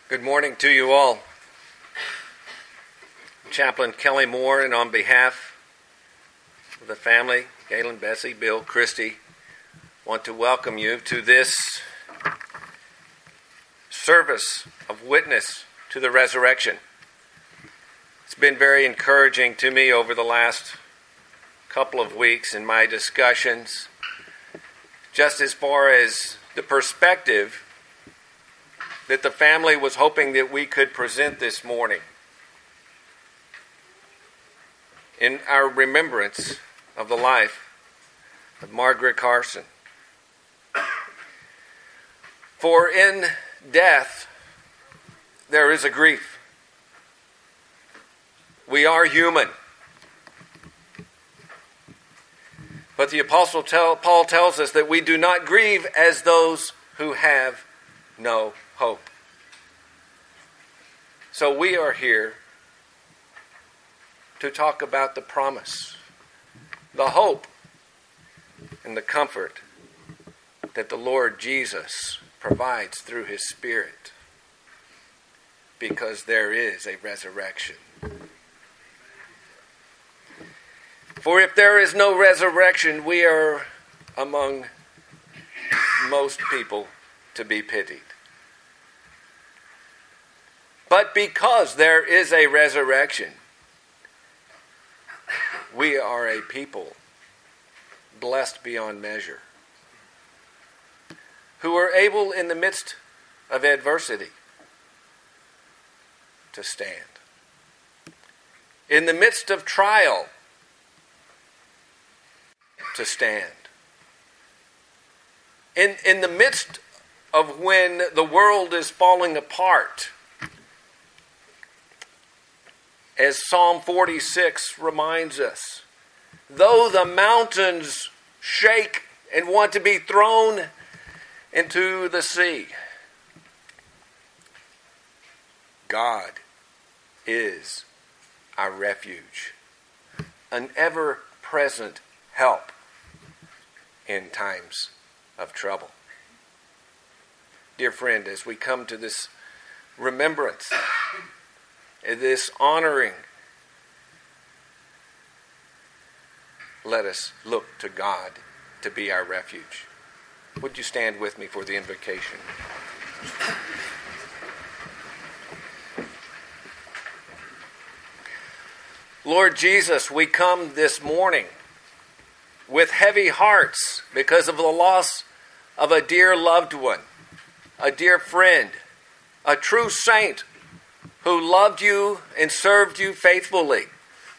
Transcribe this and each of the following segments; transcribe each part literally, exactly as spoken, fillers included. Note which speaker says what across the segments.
Speaker 1: Good morning to you all. Chaplain Kelly Moore, and on behalf of the family, Galen, Bessie, Bill, Christy, want to welcome you to this service of witness to the resurrection. It's been very encouraging to me over the last couple of weeks in my discussions, just as far as the perspective that the family was hoping that we could present this morning in our remembrance of the life of Margaret Carson. For in death there is a grief. We are human. But the Apostle tell, Paul tells us that we do not grieve as those who have no hope. So we are here to talk about the promise, the hope, and the comfort that the Lord Jesus provides through His Spirit, because there is a resurrection. For if there is no resurrection, we are among most people to be pitied. But because there is a resurrection, we are a people blessed beyond measure, who are able in the midst of adversity to stand. In the midst of trial, to stand. In, in the midst of when the world is falling apart, as Psalm forty-six reminds us, though the mountains shake and want to be thrown into the sea, God is our refuge, an ever-present help in times of trouble. Dear friend, as we come to this remembrance, this honoring, let us look to God to be our refuge. Would you stand with me for the invocation? Lord Jesus, we come this morning with heavy hearts because of the loss of a dear loved one, a dear friend, a true saint who loved you and served you faithfully.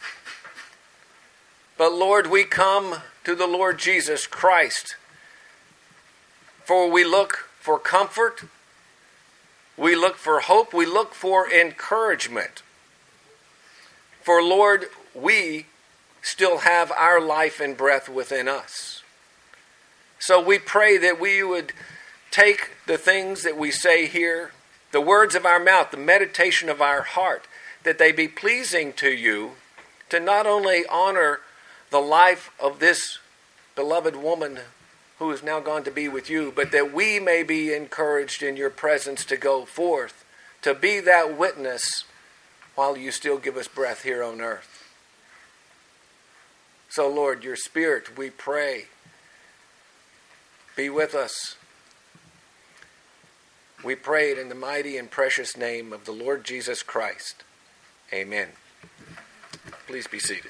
Speaker 1: But Lord, we come to the Lord Jesus Christ, for we look for comfort, we look for hope, we look for encouragement. For Lord, we still have our life and breath within us. So we pray that we would take the things that we say here, the words of our mouth, the meditation of our heart, that they be pleasing to you, to not only honor the life of this beloved woman who is now gone to be with you, but that we may be encouraged in your presence to go forth, to be that witness while you still give us breath here on earth. So Lord, your Spirit, we pray, be with us. We pray it in the mighty and precious name of the Lord Jesus Christ. Amen. Please be seated.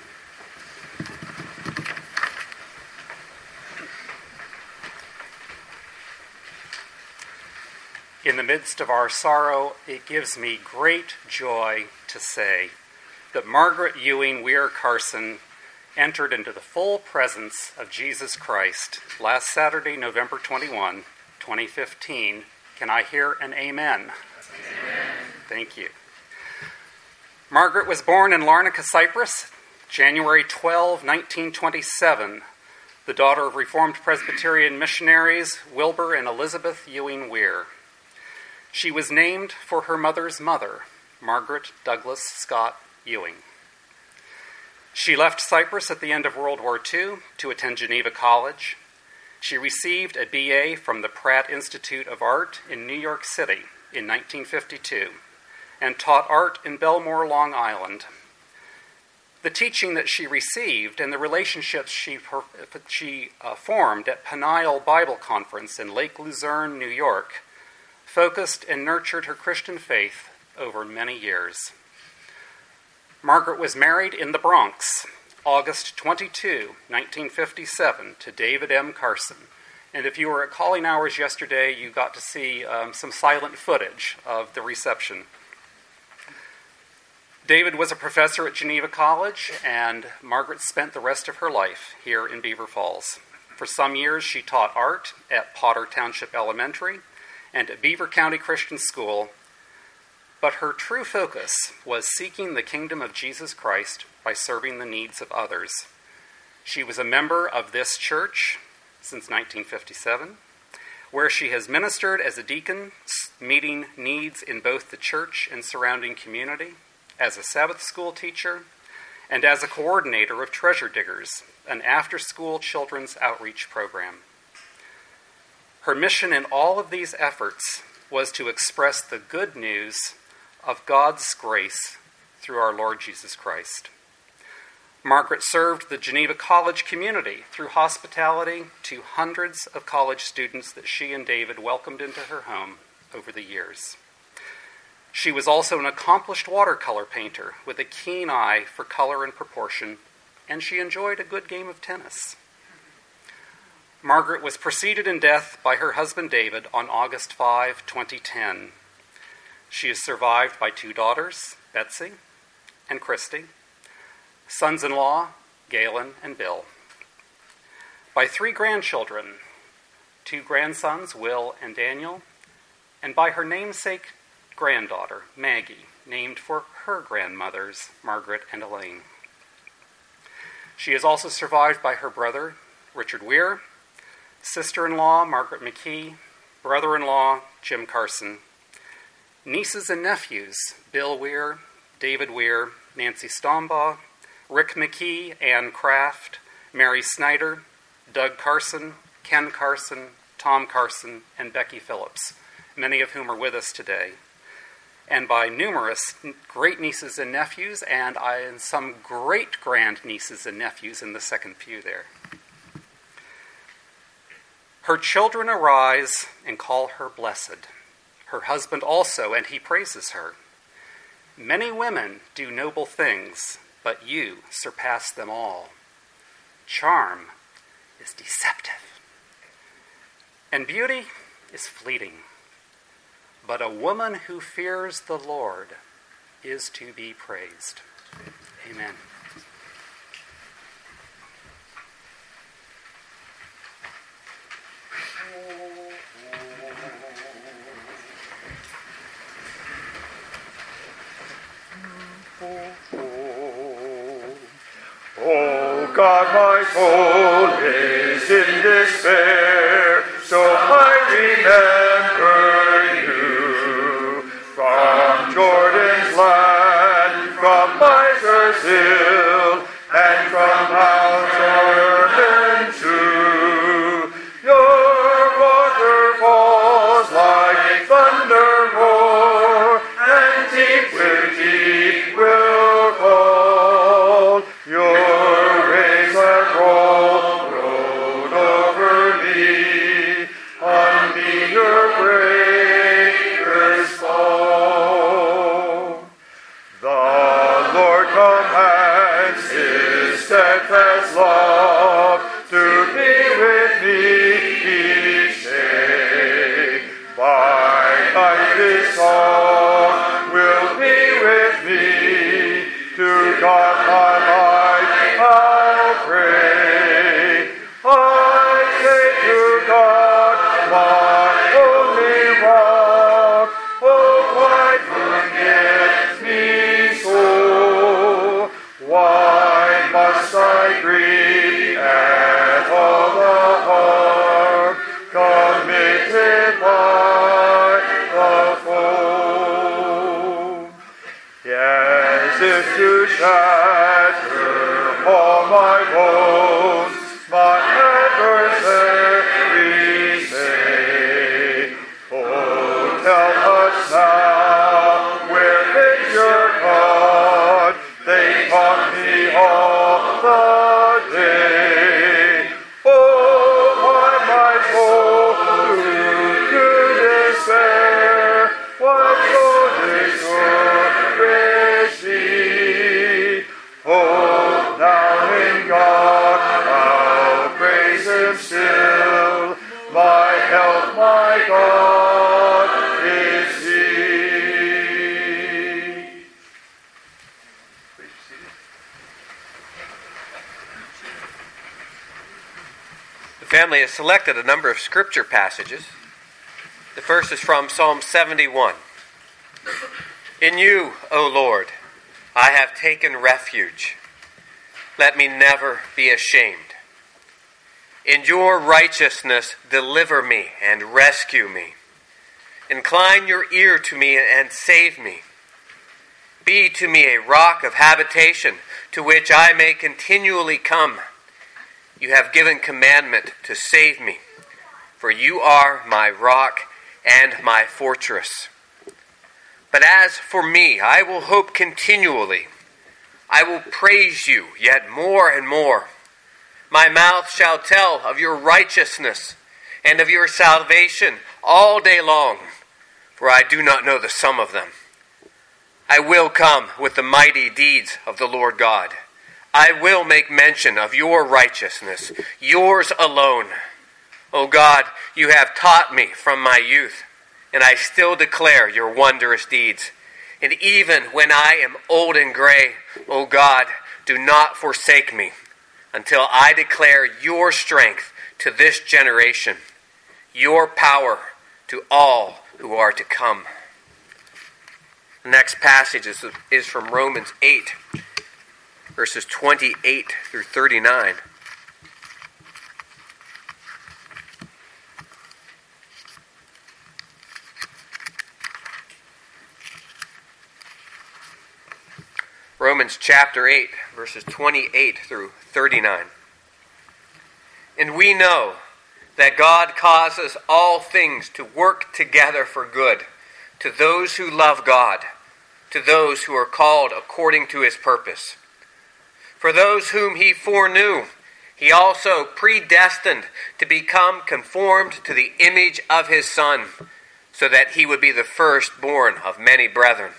Speaker 2: In the midst of our sorrow, it gives me great joy to say that Margaret Ewing Weir Carson entered into the full presence of Jesus Christ last Saturday, November twenty-first, twenty fifteen. Can I hear an amen? Amen. Thank you. Margaret was born in Larnaca, Cyprus, January twelfth, nineteen twenty-seven, the daughter of Reformed Presbyterian missionaries Wilbur and Elizabeth Ewing Weir. She was named for her mother's mother, Margaret Douglas Scott Ewing. She left Cyprus at the end of World War Two to attend Geneva College. She received a B A from the Pratt Institute of Art in New York City in nineteen fifty-two and taught art in Belmore, Long Island. The teaching that she received and the relationships she, she uh, formed at Peniel Bible Conference in Lake Luzerne, New York, focused and nurtured her Christian faith over many years. Margaret was married in the Bronx, August twenty-second, nineteen fifty-seven, to David M. Carson. And if you were at calling hours yesterday, you got to see um, some silent footage of the reception. David was a professor at Geneva College, and Margaret spent the rest of her life here in Beaver Falls. For some years, she taught art at Potter Township Elementary and at Beaver County Christian School, but her true focus was seeking the kingdom of Jesus Christ by serving the needs of others. She was a member of this church since nineteen fifty-seven, where she has ministered as a deacon, meeting needs in both the church and surrounding community, as a Sabbath school teacher, and as a coordinator of Treasure Diggers, an after-school children's outreach program. Her mission in all of these efforts was to express the good news of God's grace through our Lord Jesus Christ. Margaret served the Geneva College community through hospitality to hundreds of college students that she and David welcomed into her home over the years. She was also an accomplished watercolor painter with a keen eye for color and proportion, and she enjoyed a good game of tennis. Margaret was preceded in death by her husband David on August fifth, twenty ten. She is survived by two daughters, Betsy and Christy, sons-in-law, Galen and Bill, by three grandchildren, two grandsons, Will and Daniel, and by her namesake granddaughter, Maggie, named for her grandmothers, Margaret and Elaine. She is also survived by her brother, Richard Weir, sister-in-law, Margaret McKee, brother-in-law, Jim Carson, nieces and nephews, Bill Weir, David Weir, Nancy Stombaugh, Rick McKee, Ann Kraft, Mary Snyder, Doug Carson, Ken Carson, Tom Carson, and Becky Phillips, many of whom are with us today, and by numerous great-nieces and nephews, and, I, and some great-grand-nieces and nephews in the second pew there. Her children arise and call her blessed. Her husband also, and he praises her. Many women do noble things, but you surpass them all. Charm is deceptive, and beauty is fleeting. But a woman who fears the Lord is to be praised. Amen.
Speaker 3: Oh God, my soul is in despair, so I remember you. From Jordan's land, from Miser's hill, and from Mount Jordan too, your waterfalls like thunder roar, and deep where deep will call. Your waves that roll, rolled over me, on me your breakers fall. The Lord commands his steadfast love to be with me each day. By night his song will be with me, to God my life I'll pray. I say to God, my only rock, oh why forget me so? Why must I grieve at all the harm committed by the foe? Yes, if to shatter all my bones, my adversaries say, oh, tell us
Speaker 4: family has selected a number of scripture passages. The first is from Psalm seventy-one. In you, O Lord, I have taken refuge. Let me never be ashamed. In your righteousness, deliver me and rescue me. Incline your ear to me and save me. Be to me a rock of habitation to which I may continually come. You have given commandment to save me, for you are my rock and my fortress. But as for me, I will hope continually. I will praise you yet more and more. My mouth shall tell of your righteousness and of your salvation all day long, for I do not know the sum of them. I will come with the mighty deeds of the Lord God. I will make mention of your righteousness, yours alone. O God, you have taught me from my youth, and I still declare your wondrous deeds. And even when I am old and gray, O God, do not forsake me, until I declare your strength to this generation, your power to all who are to come. The next passage is, is from Romans eight, verses twenty-eight through thirty-nine. Romans chapter eight, verses twenty-eight through thirty-nine. And we know that God causes all things to work together for good to those who love God, to those who are called according to his purpose. For those whom he foreknew, he also predestined to become conformed to the image of his Son, so that he would be the firstborn of many brethren.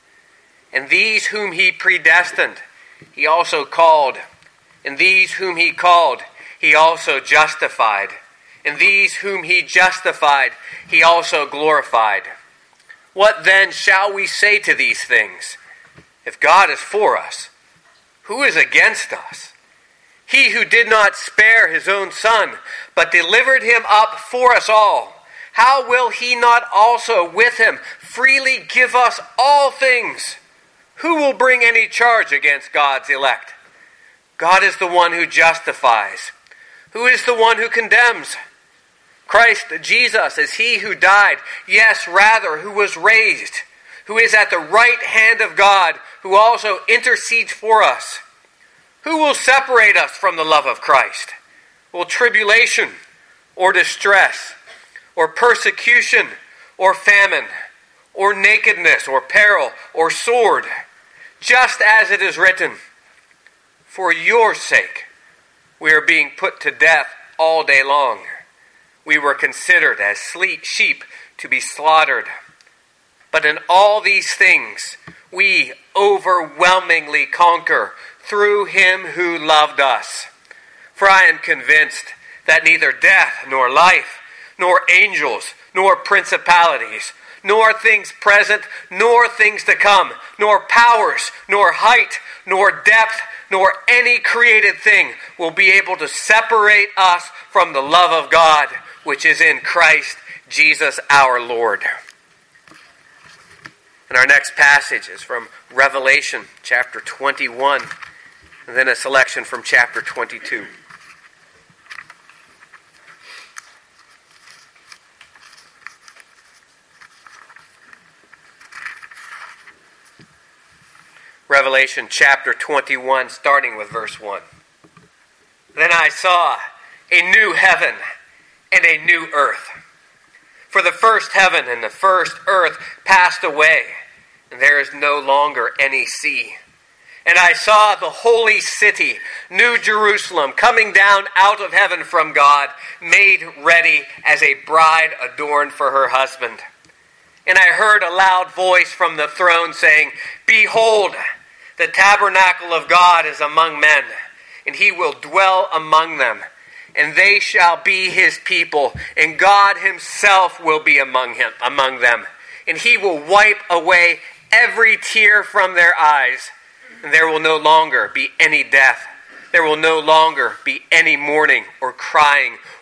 Speaker 4: And these whom he predestined, he also called. And these whom he called, he also justified. And these whom he justified, he also glorified. What then shall we say to these things? If God is for us, who is against us? He who did not spare his own Son, but delivered him up for us all, how will he not also with him freely give us all things? Who will bring any charge against God's elect? God is the one who justifies. Who is the one who condemns? Christ Jesus is he who died, yes, rather, who was raised, who is at the right hand of God, who also intercedes for us. Who will separate us from the love of Christ? Will tribulation, or distress, or persecution, or famine, or nakedness, or peril, or sword? Just as it is written, for your sake we are being put to death all day long. We were considered as sheep to be slaughtered. But in all these things we overwhelmingly conquer through him who loved us. For I am convinced that neither death nor life, nor angels, nor principalities, nor things present, nor things to come, nor powers, nor height, nor depth, nor any created thing will be able to separate us from the love of God, which is in Christ Jesus our Lord. And our next passage is from Revelation chapter twenty-one, and then a selection from chapter twenty-two. Revelation chapter twenty-one, starting with verse one. Then I saw a new heaven and a new earth. For the first heaven and the first earth passed away, and there is no longer any sea. And I saw the holy city, New Jerusalem, coming down out of heaven from God, made ready as a bride adorned for her husband. And I heard a loud voice from the throne saying, Behold, the tabernacle of God is among men, and he will dwell among them. And they shall be his people, and God himself will be among him, among them. And he will wipe away every tear from their eyes. And there will no longer be any death. There will no longer be any mourning or crying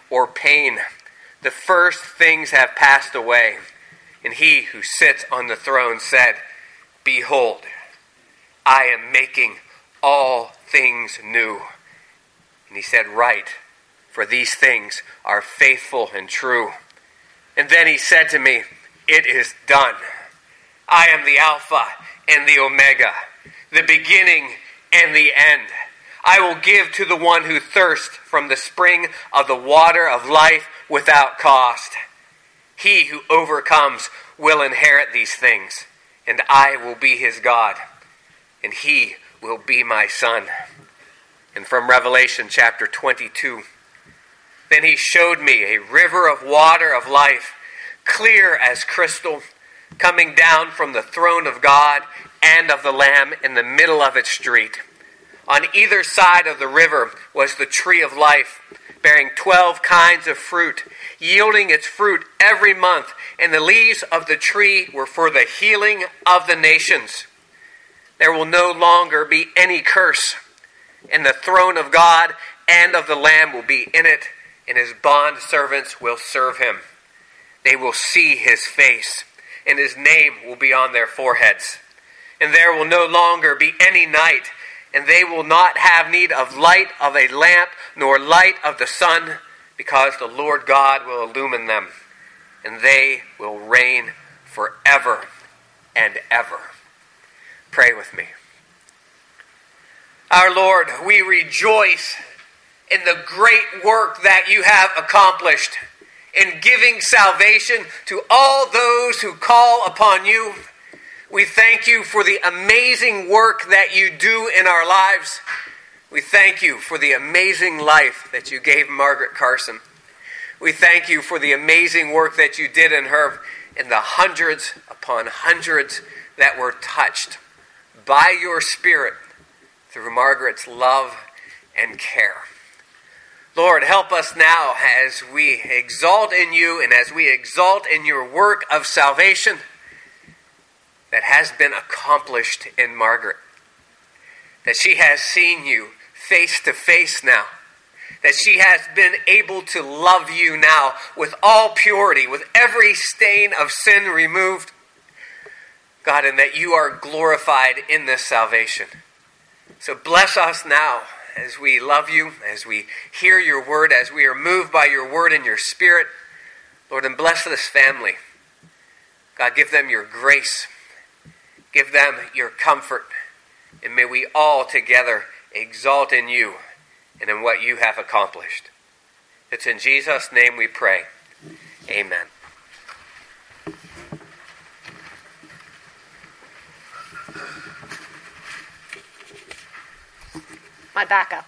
Speaker 4: or pain. The first things have passed away. And he who sits on the throne said, Behold, I am making all things new. And he said, Write, for these things are faithful and true. And then he said to me, It is done. I am the Alpha and the Omega, the beginning and the end. I will give to the one who thirsts from the spring of the water of life without cost. He who overcomes will inherit these things, and I will be his God, and he will be my son. And from Revelation chapter twenty-two, then he showed me a river of water of life, clear as crystal, coming down from the throne of God and of the Lamb in the middle of its street. On either side of the river was the tree of life, bearing twelve kinds of fruit, yielding its fruit every month, and the leaves of the tree were for the healing of the nations. There will no longer be any curse, and the throne of God and of the Lamb will be in it, and his bond servants will serve him. They will see his face, and his name will be on their foreheads. And there will no longer be any night, and they will not have need of light of a lamp, nor light of the sun, because the Lord God will illumine them, and they will reign forever and ever. Pray with me. Our Lord, we rejoice in the great work that you have accomplished in giving salvation to all those who call upon you. We thank you for the amazing work that you do in our lives. We thank you for the amazing life that you gave Margaret Carson. We thank you for the amazing work that you did in her, and the hundreds upon hundreds that were touched by your Spirit through Margaret's love and care. Lord, help us now as we exalt in you and as we exalt in your work of salvation that has been accomplished in Margaret. That she has seen you face to face now. That she has been able to love you now with all purity, with every stain of sin removed. God, and that you are glorified in this salvation. So bless us now as we love you, as we hear your word, as we are moved by your word and your Spirit. Lord, and bless this family. God, give them your grace. Give them your comfort. And may we all together exalt in you and in what you have accomplished. It's in Jesus' name we pray. Amen.
Speaker 5: My backup.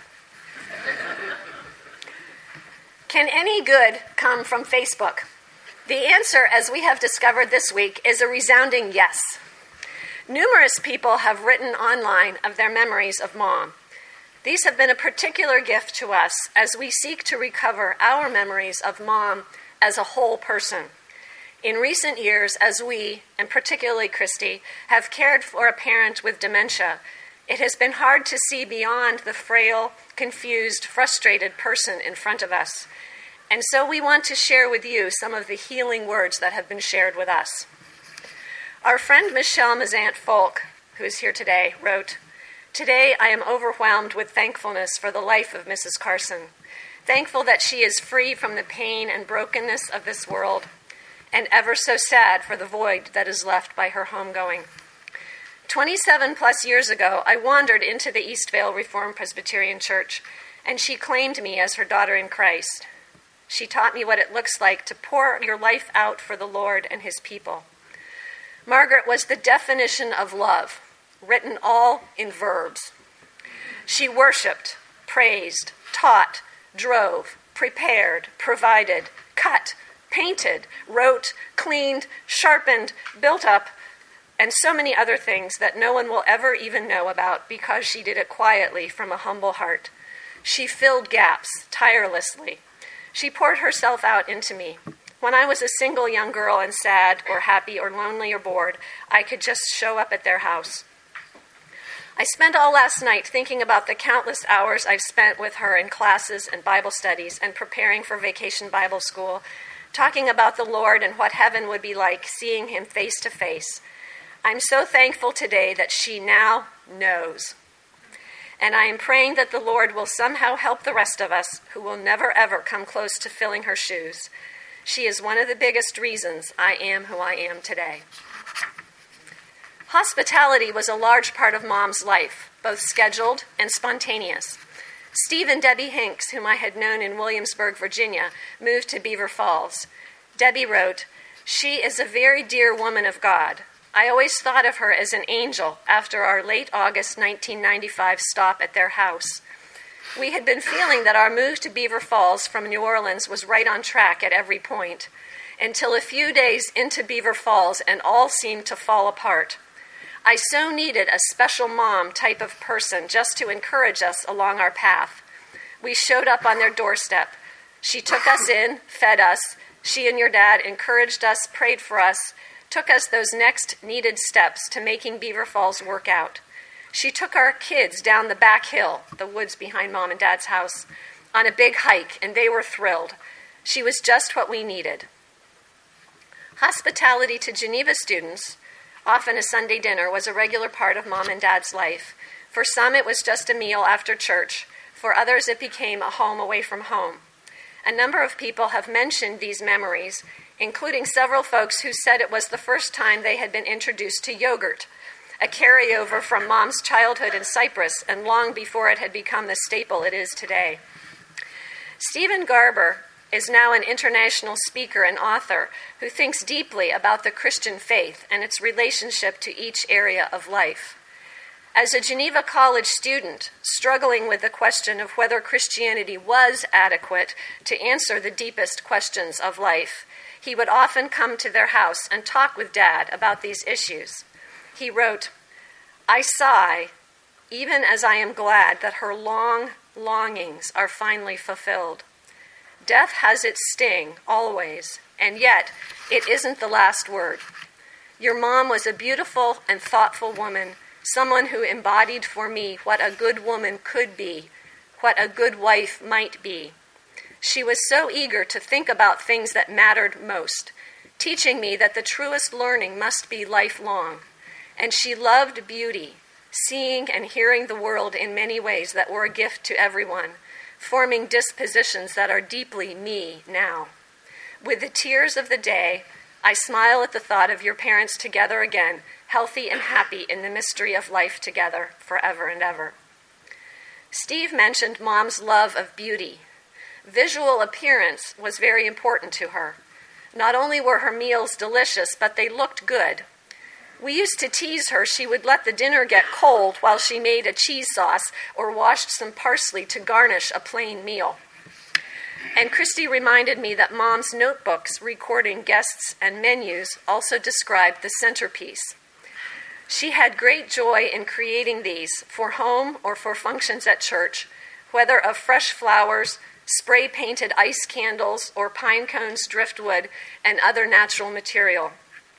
Speaker 5: Can any good come from Facebook? The answer, as we have discovered this week, is a resounding yes. Numerous people have written online of their memories of Mom. These have been a particular gift to us as we seek to recover our memories of Mom as a whole person. In recent years, as we, and particularly Christy, have cared for a parent with dementia, it has been hard to see beyond the frail, confused, frustrated person in front of us. And so we want to share with you some of the healing words that have been shared with us. Our friend Michelle Mazant-Folk, who is here today, wrote, "Today I am overwhelmed with thankfulness for the life of Missus Carson, thankful that she is free from the pain and brokenness of this world, and ever so sad for the void that is left by her homegoing. Twenty-seven plus years ago, I wandered into the Eastvale Reformed Presbyterian Church, and she claimed me as her daughter in Christ. She taught me what it looks like to pour your life out for the Lord and his people. Margaret was the definition of love, written all in verbs. She worshiped, praised, taught, drove, prepared, provided, cut, painted, wrote, cleaned, sharpened, built up, and so many other things that no one will ever even know about because she did it quietly from a humble heart. She filled gaps tirelessly. She poured herself out into me. When I was a single young girl and sad or happy or lonely or bored, I could just show up at their house. I spent all last night thinking about the countless hours I've spent with her in classes and Bible studies and preparing for Vacation Bible School, talking about the Lord and what heaven would be like seeing him face to face. I'm so thankful today that she now knows. And I am praying that the Lord will somehow help the rest of us who will never ever come close to filling her shoes. She is one of the biggest reasons I am who I am today. Hospitality was a large part of Mom's life, both scheduled and spontaneous. Steve and Debbie Hinks, whom I had known in Williamsburg, Virginia, moved to Beaver Falls. Debbie wrote, "She is a very dear woman of God. I always thought of her as an angel after our late August nineteen ninety-five stop at their house. We had been feeling that our move to Beaver Falls from New Orleans was right on track at every point, until a few days into Beaver Falls and all seemed to fall apart. I so needed a special mom type of person just to encourage us along our path. We showed up on their doorstep. She took us in, fed us. She and your dad encouraged us, prayed for us, took us those next needed steps to making Beaver Falls work out. She took our kids down the back hill, the woods behind Mom and Dad's house, on a big hike, and they were thrilled. She was just what we needed." Hospitality to Geneva students, often a Sunday dinner, was a regular part of Mom and Dad's life. For some, it was just a meal after church. For others, it became a home away from home. A number of people have mentioned these memories, including several folks who said it was the first time they had been introduced to yogurt, a carryover from Mom's childhood in Cyprus and long before it had become the staple it is today. Stephen Garber is now an international speaker and author who thinks deeply about the Christian faith and its relationship to each area of life. As a Geneva College student, struggling with the question of whether Christianity was adequate to answer the deepest questions of life, he would often come to their house and talk with Dad about these issues. He wrote, "I sigh, even as I am glad that her long longings are finally fulfilled. Death has its sting, always, and yet it isn't the last word. Your mom was a beautiful and thoughtful woman, someone who embodied for me what a good woman could be, what a good wife might be. She was so eager to think about things that mattered most, teaching me that the truest learning must be lifelong. And she loved beauty, seeing and hearing the world in many ways that were a gift to everyone, forming dispositions that are deeply me now. With the tears of the day, I smile at the thought of your parents together again, healthy and happy in the mystery of life together forever and ever." Steve mentioned Mom's love of beauty. Visual appearance was very important to her. Not only were her meals delicious, but they looked good. We used to tease her she would let the dinner get cold while she made a cheese sauce or washed some parsley to garnish a plain meal. And Christy reminded me that Mom's notebooks recording guests and menus also described the centerpiece. She had great joy in creating these for home or for functions at church, whether of fresh flowers, spray-painted ice candles, or pine cones, driftwood, and other natural material.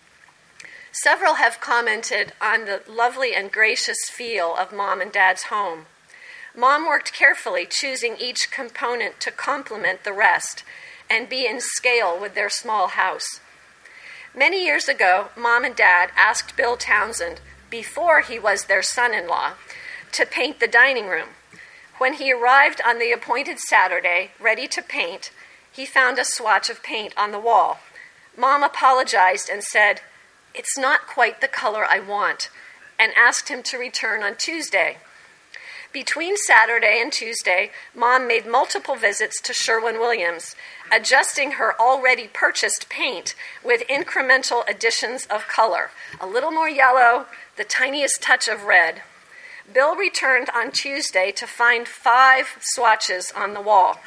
Speaker 5: Several have commented on the lovely and gracious feel of Mom and Dad's home. Mom worked carefully, choosing each component to complement the rest and be in scale with their small house. Many years ago, Mom and Dad asked Bill Townsend, before he was their son-in-law, to paint the dining room. When he arrived on the appointed Saturday, ready to paint, he found a swatch of paint on the wall. Mom apologized and said, "It's not quite the color I want," and asked him to return on Tuesday. Between Saturday and Tuesday, Mom made multiple visits to Sherwin-Williams, adjusting her already purchased paint with incremental additions of color, a little more yellow, the tiniest touch of red. Bill returned on Tuesday to find five swatches on the wall.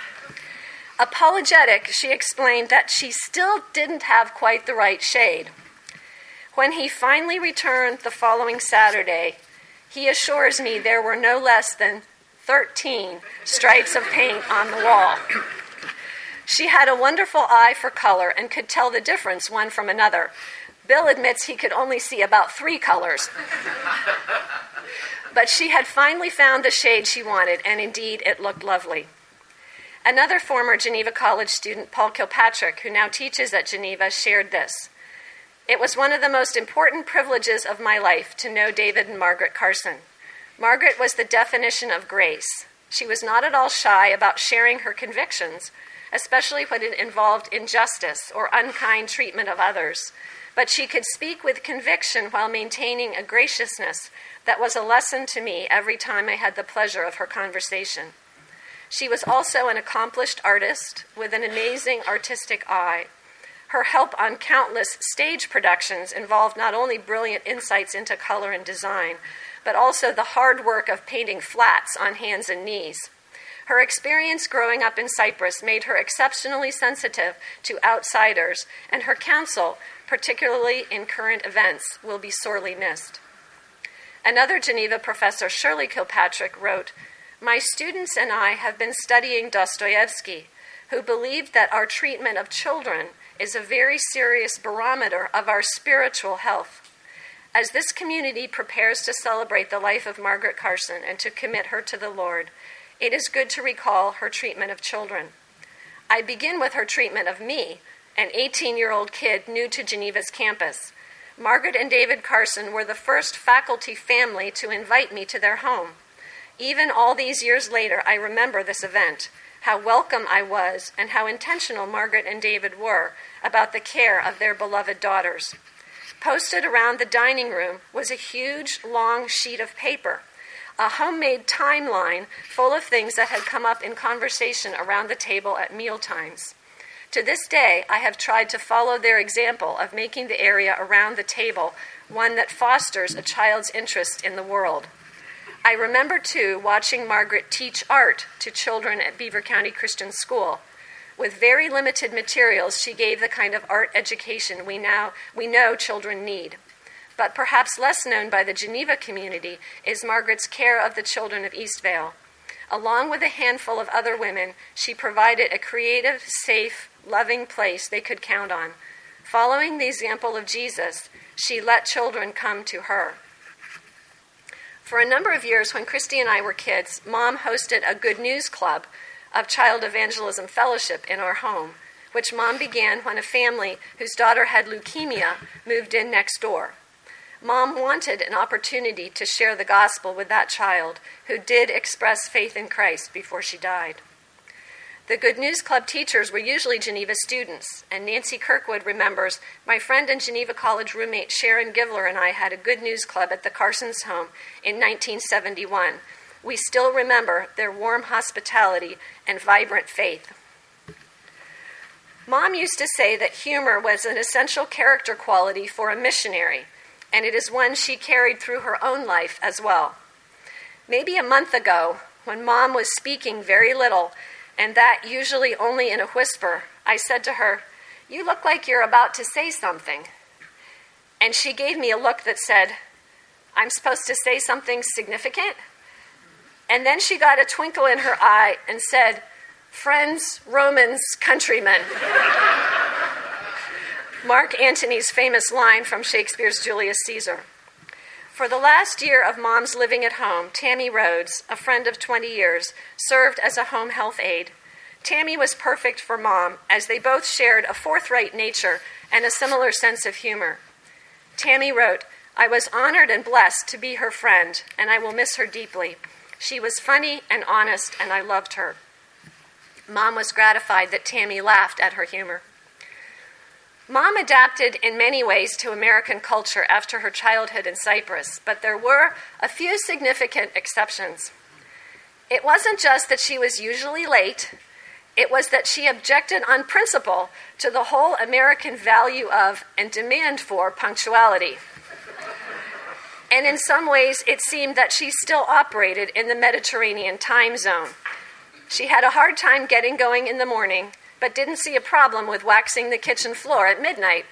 Speaker 5: Apologetic, she explained that she still didn't have quite the right shade. When he finally returned the following Saturday, he assures me there were no less than thirteen stripes of paint on the wall. She had a wonderful eye for color and could tell the difference one from another. Bill admits he could only see about three colors. But she had finally found the shade she wanted, and indeed it looked lovely. Another former Geneva College student, Paul Kilpatrick, who now teaches at Geneva, shared this. It was one of the most important privileges of my life to know David and Margaret Carson. Margaret was the definition of grace. She was not at all shy about sharing her convictions, especially when it involved injustice or unkind treatment of others. But she could speak with conviction while maintaining a graciousness that was a lesson to me every time I had the pleasure of her conversation. She was also an accomplished artist with an amazing artistic eye. Her help on countless stage productions involved not only brilliant insights into color and design, but also the hard work of painting flats on hands and knees. Her experience growing up in Cyprus made her exceptionally sensitive to outsiders, and her counsel, particularly in current events, will be sorely missed. Another Geneva professor, Shirley Kilpatrick, wrote, "My students and I have been studying Dostoevsky, who believed that our treatment of children is a very serious barometer of our spiritual health. As this community prepares to celebrate the life of Margaret Carson and to commit her to the Lord, it is good to recall her treatment of children. I begin with her treatment of me, an eighteen-year-old kid new to Geneva's campus. Margaret and David Carson were the first faculty family to invite me to their home. Even all these years later, I remember this event, how welcome I was, and how intentional Margaret and David were about the care of their beloved daughters. Posted around the dining room was a huge, long sheet of paper, a homemade timeline full of things that had come up in conversation around the table at mealtimes. To this day, I have tried to follow their example of making the area around the table one that fosters a child's interest in the world. I remember, too, watching Margaret teach art to children at Beaver County Christian School. With very limited materials, she gave the kind of art education we now we know children need. But perhaps less known by the Geneva community is Margaret's care of the children of Eastvale. Along with a handful of other women, she provided a creative, safe, loving place they could count on. Following the example of Jesus, she let children come to her. For a number of years, when Christy and I were kids, Mom hosted a Good News Club of Child Evangelism Fellowship in our home, which Mom began when a family whose daughter had leukemia moved in next door. Mom wanted an opportunity to share the gospel with that child who did express faith in Christ before she died. The Good News Club teachers were usually Geneva students, and Nancy Kirkwood remembers, my friend and Geneva College roommate Sharon Givler and I had a Good News Club at the Carsons' home in nineteen seventy-one. We still remember their warm hospitality and vibrant faith. Mom used to say that humor was an essential character quality for a missionary, and it is one she carried through her own life as well. Maybe a month ago, when Mom was speaking very little, and that usually only in a whisper, I said to her, "You look like you're about to say something." And she gave me a look that said, "I'm supposed to say something significant?" And then she got a twinkle in her eye and said, "Friends, Romans, countrymen." Mark Antony's famous line from Shakespeare's Julius Caesar. For the last year of Mom's living at home, Tammy Rhodes, a friend of twenty years, served as a home health aide. Tammy was perfect for Mom, as they both shared a forthright nature and a similar sense of humor. Tammy wrote, "I was honored and blessed to be her friend, and I will miss her deeply. She was funny and honest, and I loved her." Mom was gratified that Tammy laughed at her humor. Mom adapted in many ways to American culture after her childhood in Cyprus, but there were a few significant exceptions. It wasn't just that she was usually late, it was that she objected on principle to the whole American value of and demand for punctuality. And in some ways, it seemed that she still operated in the Mediterranean time zone. She had a hard time getting going in the morning, but didn't see a problem with waxing the kitchen floor at midnight.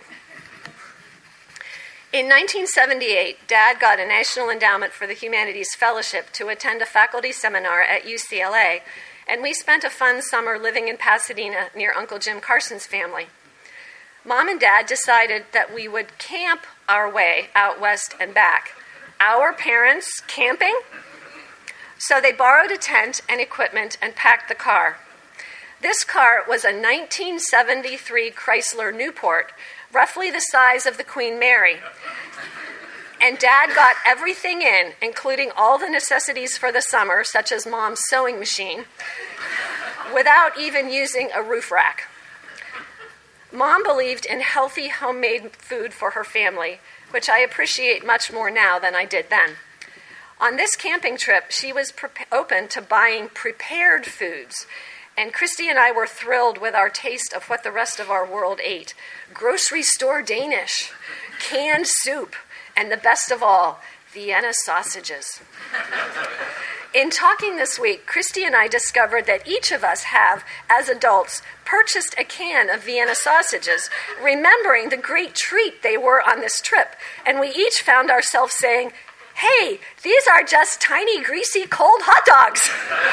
Speaker 5: In nineteen seventy-eight, Dad got a National Endowment for the Humanities Fellowship to attend a faculty seminar at U C L A, and we spent a fun summer living in Pasadena near Uncle Jim Carson's family. Mom and Dad decided that we would camp our way out west and back. Our parents camping? So they borrowed a tent and equipment and packed the car. This car was a nineteen seventy-three Chrysler Newport, roughly the size of the Queen Mary. And Dad got everything in, including all the necessities for the summer, such as Mom's sewing machine, without even using a roof rack. Mom believed in healthy homemade food for her family, which I appreciate much more now than I did then. On this camping trip, she was pre- open to buying prepared foods, and Christy and I were thrilled with our taste of what the rest of our world ate. Grocery store Danish, canned soup, and the best of all, Vienna sausages. In talking this week, Christy and I discovered that each of us have, as adults, purchased a can of Vienna sausages, remembering the great treat they were on this trip, and we each found ourselves saying, "Hey, these are just tiny, greasy, cold hot dogs."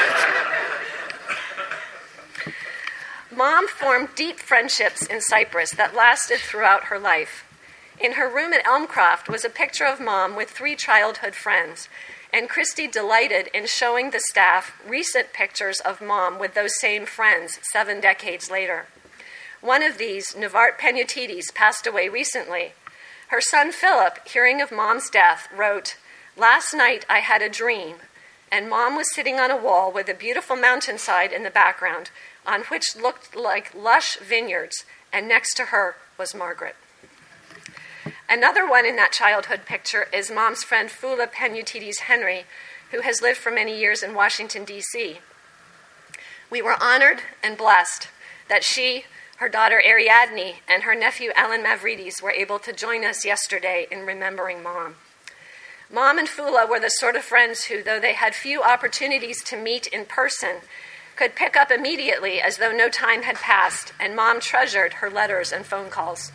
Speaker 5: Mom formed deep friendships in Cyprus that lasted throughout her life. In her room at Elmcroft was a picture of Mom with three childhood friends, and Christy delighted in showing the staff recent pictures of Mom with those same friends seven decades later. One of these, Navart Penutides, passed away recently. Her son Philip, hearing of Mom's death, wrote, "Last night I had a dream, and Mom was sitting on a wall with a beautiful mountainside in the background, on which looked like lush vineyards, and next to her was Margaret." Another one in that childhood picture is Mom's friend Fula Penutides Henry, who has lived for many years in Washington, D C We were honored and blessed that she, her daughter Ariadne, and her nephew Alan Mavridis were able to join us yesterday in remembering Mom. Mom and Fula were the sort of friends who, though they had few opportunities to meet in person, could pick up immediately as though no time had passed, and Mom treasured her letters and phone calls.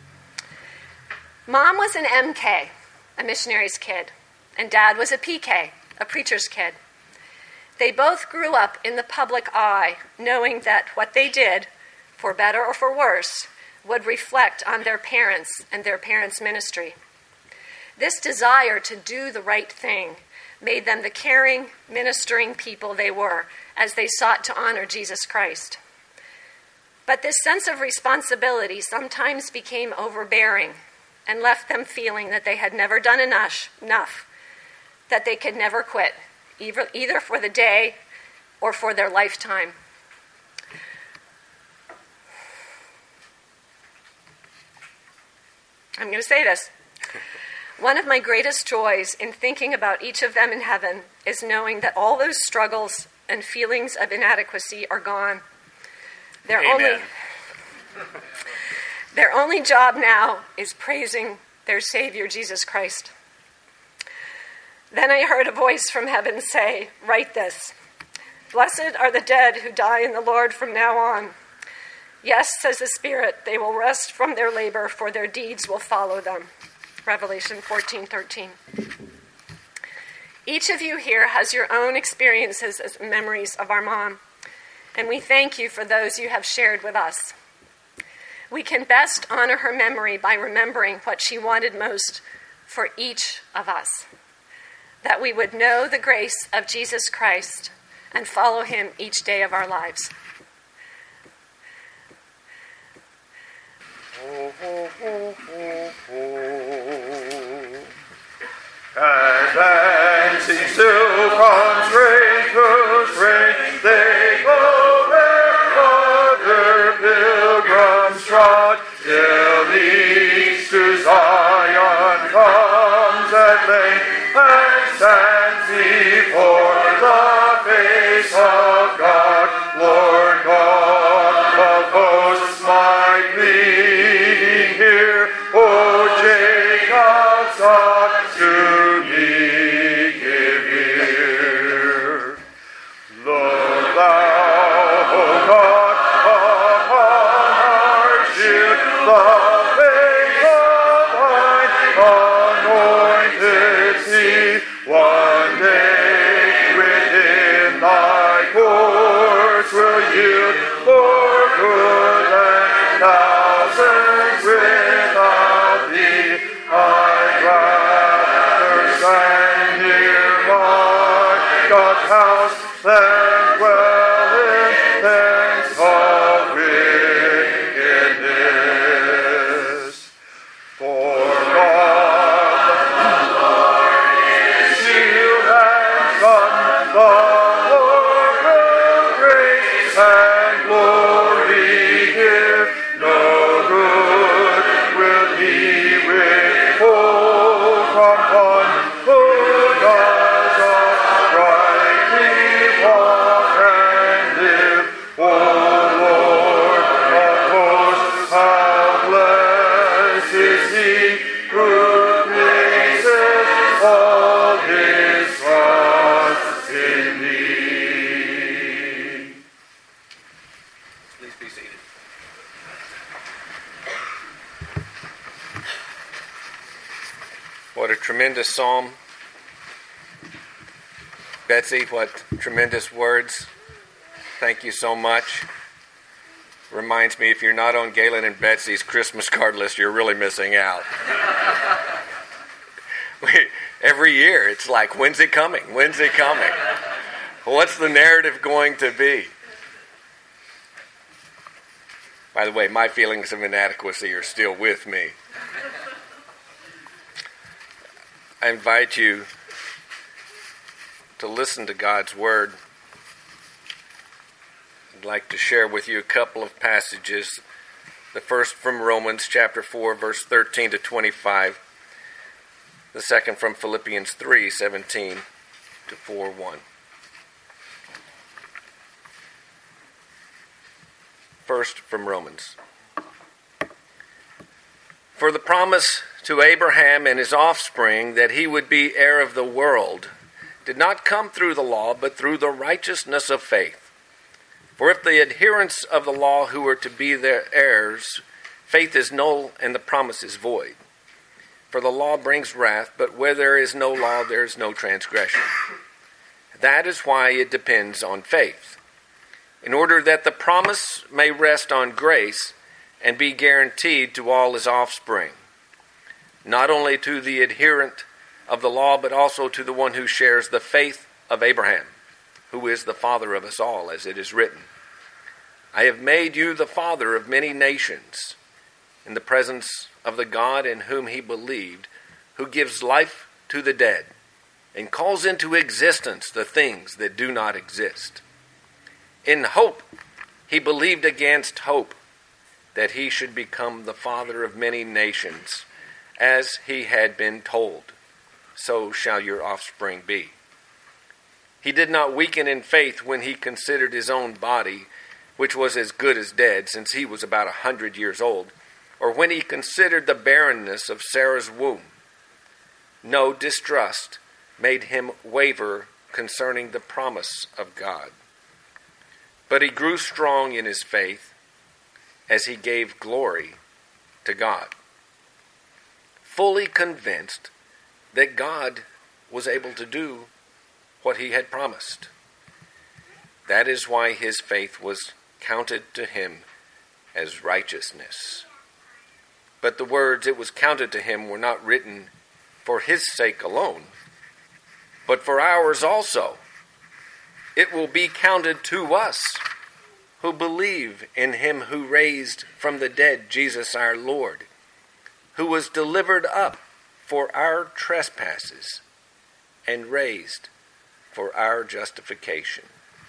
Speaker 5: Mom was an M K, a missionary's kid, and Dad was a P K, a preacher's kid. They both grew up in the public eye, knowing that what they did, for better or for worse, would reflect on their parents and their parents' ministry. This desire to do the right thing made them the caring, ministering people they were as they sought to honor Jesus Christ. But this sense of responsibility sometimes became overbearing and left them feeling that they had never done enough, enough that they could never quit, either, either for the day or for their lifetime. I'm going to say this. One of my greatest joys in thinking about each of them in heaven is knowing that all those struggles and feelings of inadequacy are gone. Their
Speaker 2: Amen.
Speaker 5: only their only job now is praising their Savior, Jesus Christ. Then I heard a voice from heaven say, "Write this. Blessed are the dead who die in the Lord from now on. Yes, says the Spirit, they will rest from their labor, for their deeds will follow them." Revelation fourteen thirteen. Each of you here has your own experiences as memories of our mom, and we thank you for those you have shared with us. We can best honor her memory by remembering what she wanted most for each of us, that we would know the grace of Jesus Christ and follow him each day of our lives.
Speaker 3: Oh, oh, oh, oh, oh. Advancing still from strength to strength, they go where other pilgrims trod, till each to Zion comes at length and stands before the face of God. Lord God of hosts, my pleading here, O Jacob's God, to me give ear. Look thou, O God, upon our shield, the face of thine anointed seed. One day within thy courts will yield house than dwell in tents of wickedness. For God, the Lord is shield and sun, the Lord will grace and glory give. No good will he withhold from one who does uprightly walk and live. O Lord of hosts, how blessed is he who places all his trust in thee.
Speaker 1: Please be seated. What a tremendous psalm. Betsy, what tremendous words. Thank you so much. Reminds me, if you're not on Galen and Betsy's Christmas card list, you're really missing out. we, every year, it's like, when's it coming? When's it coming? What's the narrative going to be? By the way, my feelings of inadequacy are still with me. I invite you to listen to God's Word. I'd like to share with you a couple of passages. The first from Romans chapter four, verse thirteen to twenty-five. The second from Philippians three, seventeen to four, one. First from Romans. For the promise to Abraham and his offspring that he would be heir of the world did not come through the law, but through the righteousness of faith. For if the adherents of the law who are to be their heirs, faith is null and the promise is void. For the law brings wrath, but where there is no law, there is no transgression. That is why it depends on faith, in order that the promise may rest on grace and be guaranteed to all his offspring, not only to the adherent of the law, but also to the one who shares the faith of Abraham, who is the father of us all, as it is written, I have made you the father of many nations, in the presence of the God in whom he believed, who gives life to the dead, and calls into existence the things that do not exist. In hope he believed against hope, that he should become the father of many nations, as he had been told, so shall your offspring be. He did not weaken in faith when he considered his own body, which was as good as dead, since he was about a hundred years old, or when he considered the barrenness of Sarah's womb. No distrust made him waver concerning the promise of God. But he grew strong in his faith as he gave glory to God, fully convinced that God was able to do what he had promised. That is why his faith was counted to him as righteousness. But the words "it was counted to him" were not written for his sake alone, but for ours also. It will be counted to us who believe in him who raised from the dead Jesus our Lord, who was delivered up for our trespasses and raised for our justification.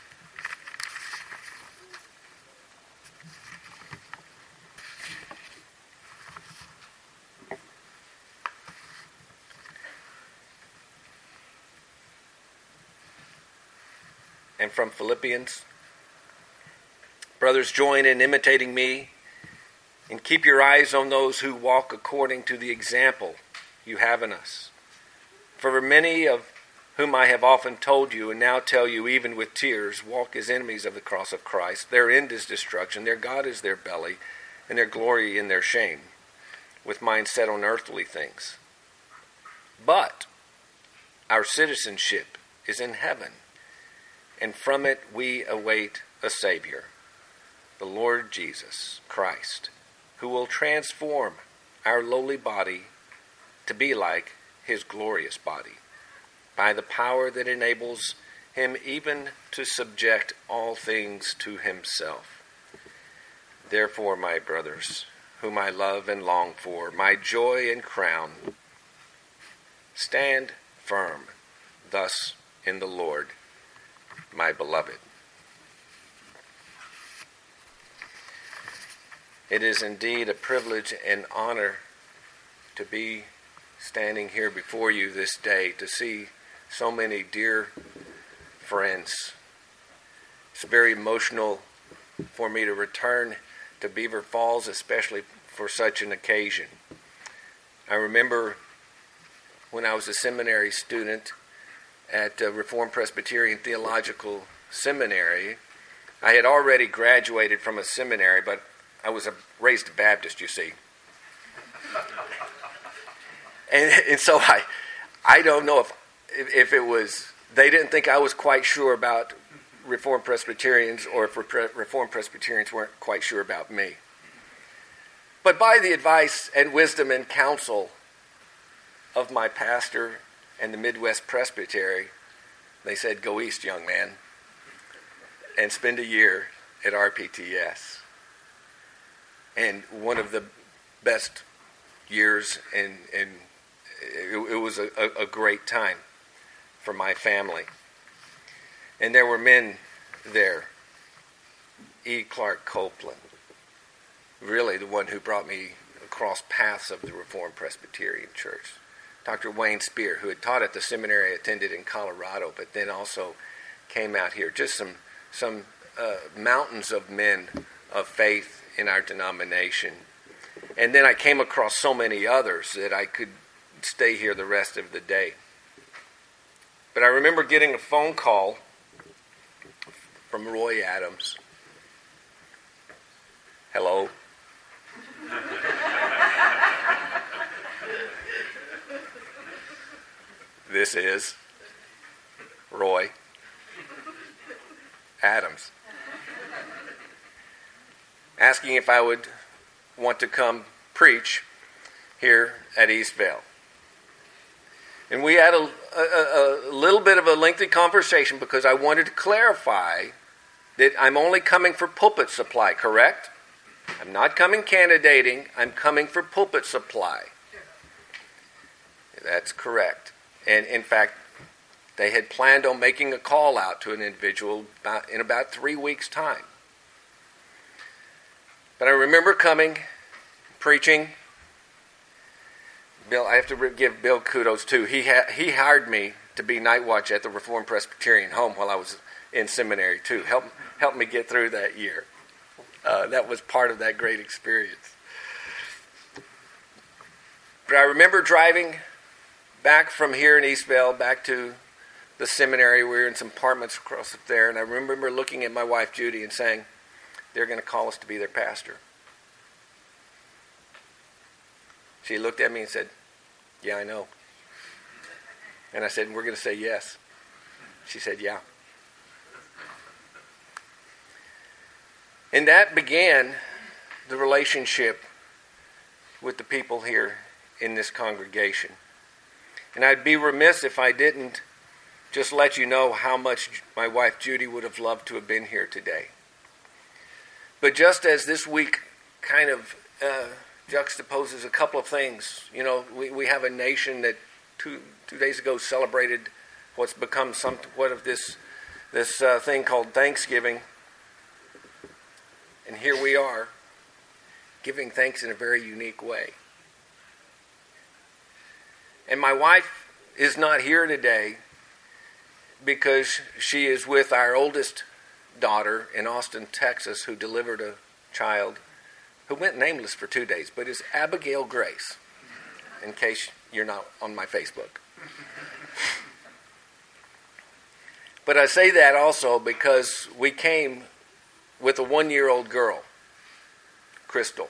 Speaker 1: And from Philippians, brothers, join in imitating me, and keep your eyes on those who walk according to the example you have in us. For many of whom I have often told you, and now tell you even with tears, walk as enemies of the cross of Christ. Their end is destruction, their God is their belly, and their glory in their shame, with minds set on earthly things. But our citizenship is in heaven, and from it we await a Savior, the Lord Jesus Christ, who will transform our lowly body to be like his glorious body, by the power that enables him even to subject all things to himself. Therefore, my brothers, whom I love and long for, my joy and crown, stand firm thus in the Lord, my beloved. It is indeed a privilege and honor to be standing here before you this day, to see so many dear friends. It's very emotional for me to return to Beaver Falls, especially for such an occasion. I remember when I was a seminary student at uh, Reformed Presbyterian Theological Seminary. I had already graduated from a seminary, but I was a raised Baptist, you see. And, and so I I don't know if, if if it was, they didn't think I was quite sure about Reformed Presbyterians, or if Reformed Presbyterians weren't quite sure about me. But by the advice and wisdom and counsel of my pastor and the Midwest Presbytery, they said, go east, young man, and spend a year at R P T S. And one of the best years, and, and it, it was a, a great time for my family. And there were men there. E. Clark Copeland, really the one who brought me across paths of the Reformed Presbyterian Church. Doctor Wayne Spear, who had taught at the seminary I attended in Colorado, but then also came out here. Just some some uh, mountains of men of faith in our denomination. And then I came across so many others that I could stay here the rest of the day. But I remember getting a phone call from Roy Adams. Hello. This is Roy Adams, asking if I would want to come preach here at Eastvale. And we had a, a, a little bit of a lengthy conversation because I wanted to clarify that I'm only coming for pulpit supply, correct? I'm not coming candidating, I'm coming for pulpit supply. That's correct. And in fact, they had planned on making a call out to an individual about, in about three weeks' time. But I remember coming, preaching. Bill, I have to give Bill kudos too. He ha- he hired me to be night watch at the Reformed Presbyterian home while I was in seminary too. Help help me get through that year. Uh, that was part of that great experience. But I remember driving back from here in Eastvale back to the seminary. We were in some apartments across there, and I remember looking at my wife Judy and saying, they're going to call us to be their pastor. She looked at me and said, yeah, I know. And I said, we're going to say yes. She said, yeah. And that began the relationship with the people here in this congregation. And I'd be remiss if I didn't just let you know how much my wife Judy would have loved to have been here today. But just as this week kind of uh, juxtaposes a couple of things, you know, we, we have a nation that two two days ago celebrated what's become somewhat of this this uh, thing called Thanksgiving, and here we are giving thanks in a very unique way. And my wife is not here today because she is with our oldest daughter in Austin, Texas, who delivered a child who went nameless for two days, but is Abigail Grace, in case you're not on my Facebook. But I say that also because we came with a one-year-old girl, Crystal.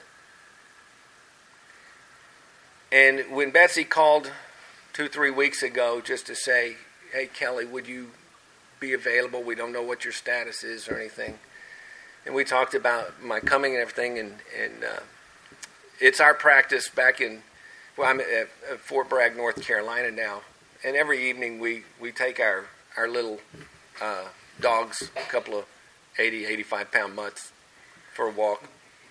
Speaker 1: And when Betsy called two, three weeks ago just to say, hey, Kelly, would you be available? We don't know what your status is or anything. And we talked about my coming and everything. And, and uh, it's our practice back in, well, I'm at, at Fort Bragg, North Carolina now. And every evening we, we take our, our little uh, dogs, a couple of eighty, eighty-five pound mutts for a walk.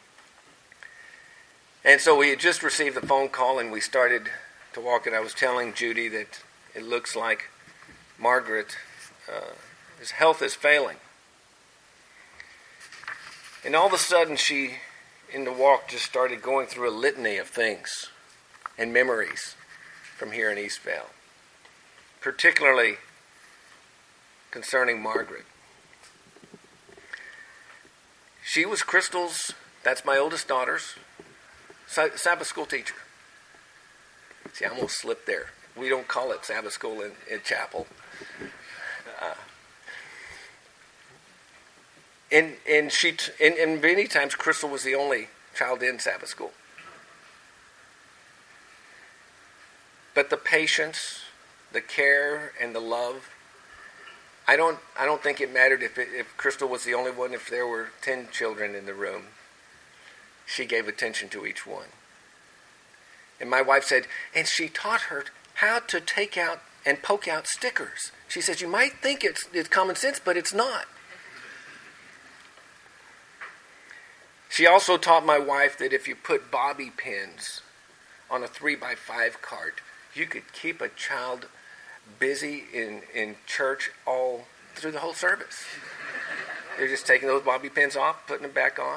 Speaker 1: And so we had just received the phone call and we started to walk, and I was telling Judy that it looks like Margaret, uh, his health is failing. And all of a sudden she, in the walk, just started going through a litany of things and memories from here in Eastvale, particularly concerning Margaret. She was Crystal's, that's my oldest daughter's, Sabbath school teacher. See, I almost slipped there. We don't call it Sabbath school in, in chapel. Uh, and and she t- and, and many times Crystal was the only child in Sabbath school. But the patience, the care, and the love. I don't I don't think it mattered if it, if Crystal was the only one. If there were ten children in the room, she gave attention to each one. And my wife said, and she taught her how to take out and poke out stickers. She says, you might think it's, it's common sense, but it's not. She also taught my wife that if you put bobby pins on a three by five card, you could keep a child busy in, in church all through the whole service. They're just taking those bobby pins off, putting them back on.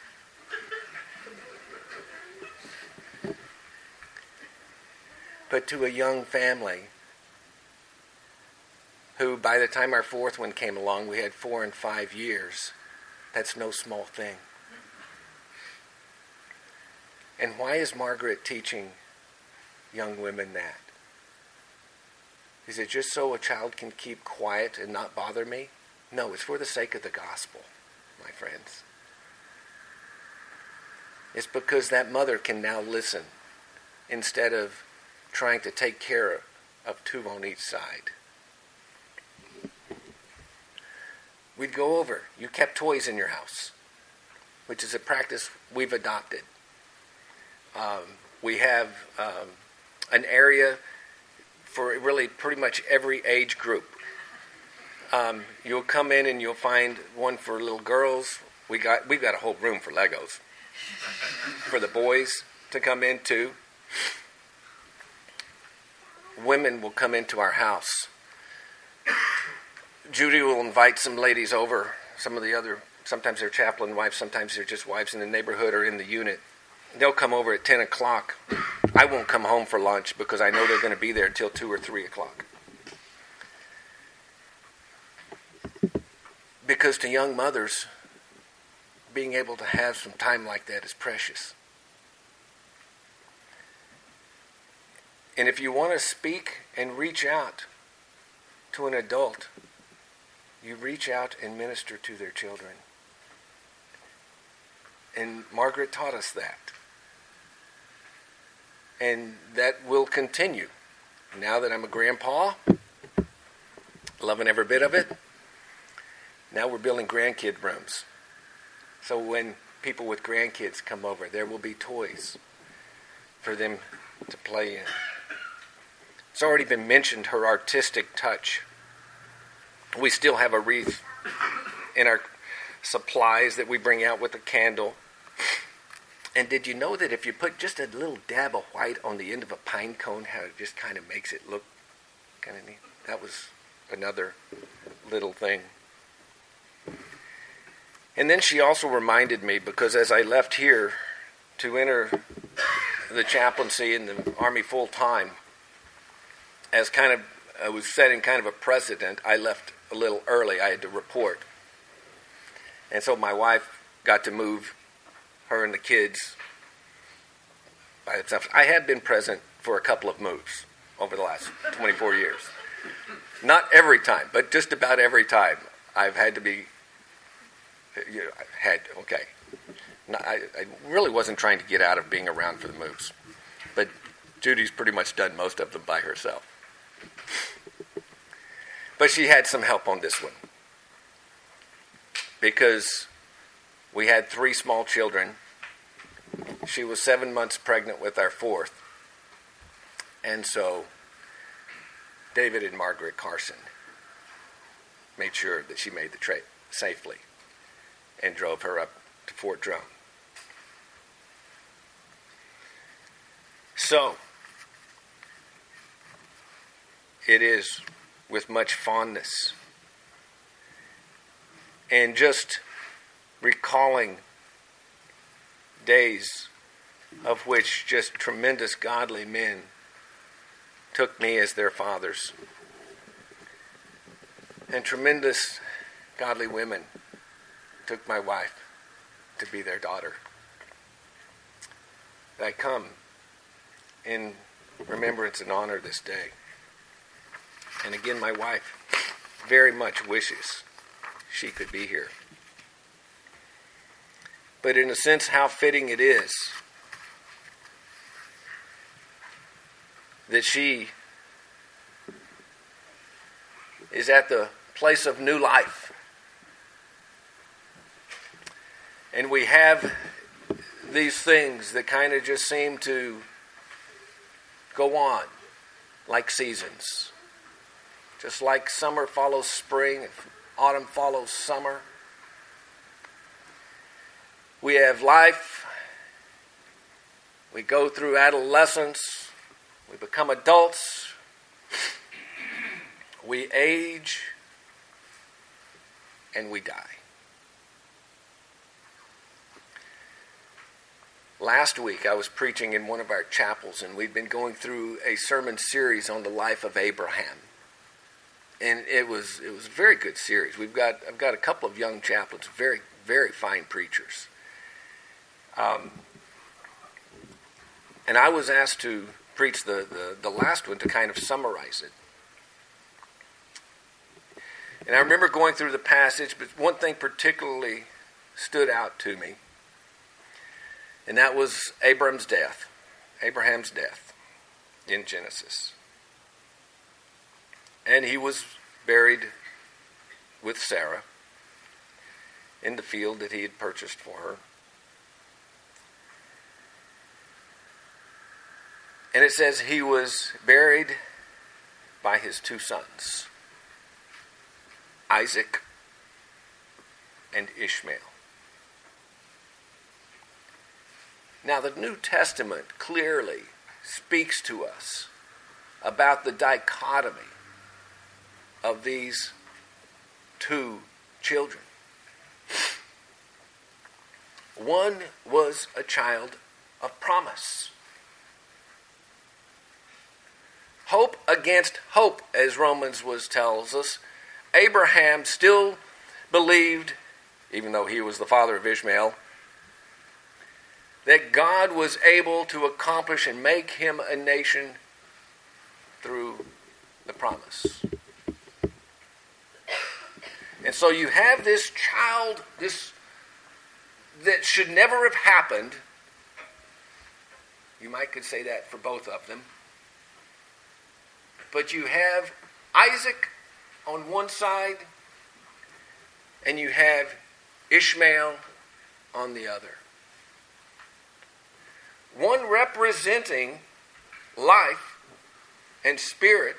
Speaker 1: But to a young family who, by the time our fourth one came along, we had four and five years, that's no small thing. And why is Margaret teaching young women that? Is it just so a child can keep quiet and not bother me? No, it's for the sake of the gospel, my friends. It's because that mother can now listen instead of trying to take care of two on each side. We'd go over. You kept toys in your house, which is a practice we've adopted. Um, we have um, an area for really pretty much every age group. Um, you'll come in and you'll find one for little girls. We got we've got a whole room for Legos for the boys to come into. Women will come into our house. Judy will invite some ladies over. Some of the other, sometimes they're chaplain wives, sometimes they're just wives in the neighborhood or in the unit. They'll come over at ten o'clock. I won't come home for lunch because I know they're going to be there until two or three o'clock. Because to young mothers, being able to have some time like that is precious. And if you want to speak and reach out to an adult, you reach out and minister to their children. And Margaret taught us that. And that will continue. Now that I'm a grandpa, loving every bit of it, now we're building grandkid rooms. So when people with grandkids come over, there will be toys for them to play in. It's already been mentioned, her artistic touch. We still have a wreath in our supplies that we bring out with a candle. And did you know that if you put just a little dab of white on the end of a pine cone, how it just kind of makes it look kind of neat? That was another little thing. And then she also reminded me, because as I left here to enter the chaplaincy in the Army full time, as kind of, I was setting kind of a precedent, I left a little early. I had to report. And so my wife got to move her and the kids by itself. I had been present for a couple of moves over the last twenty-four years. Not every time, but just about every time I've had to be, you know, had, okay. No, I, I really wasn't trying to get out of being around for the moves. But Judy's pretty much done most of them by herself. But she had some help on this one. Because we had three small children. She was seven months pregnant with our fourth. And so David and Margaret Carson made sure that she made the trip safely and drove her up to Fort Drum. So, it is with much fondness and just recalling days of which just tremendous godly men took me as their fathers, and tremendous godly women took my wife to be their daughter. I come in remembrance and honor this day. And again, my wife very much wishes she could be here. But in a sense, how fitting it is that she is at the place of new life. And we have these things that kind of just seem to go on like seasons. Just like summer follows spring, and autumn follows summer. We have life. We go through adolescence. We become adults. We age. And we die. Last week I was preaching in one of our chapels, and we'd been going through a sermon series on the life of Abraham. And it was it was a very good series. We've got I've got a couple of young chaplains, very very fine preachers. Um, and I was asked to preach the, the, the last one to kind of summarize it. And I remember going through the passage, but one thing particularly stood out to me, and that was Abram's death, Abraham's death in Genesis. And he was buried with Sarah in the field that he had purchased for her. And it says he was buried by his two sons, Isaac and Ishmael. Now, the New Testament clearly speaks to us about the dichotomy of these two children. One was a child of promise. Hope against hope, as Romans was tells us. Abraham still believed, even though he was the father of Ishmael, that God was able to accomplish and make him a nation through the promise. And so you have this child, this that should never have happened. You might could say that for both of them. But you have Isaac on one side, and you have Ishmael on the other. One representing life and spirit,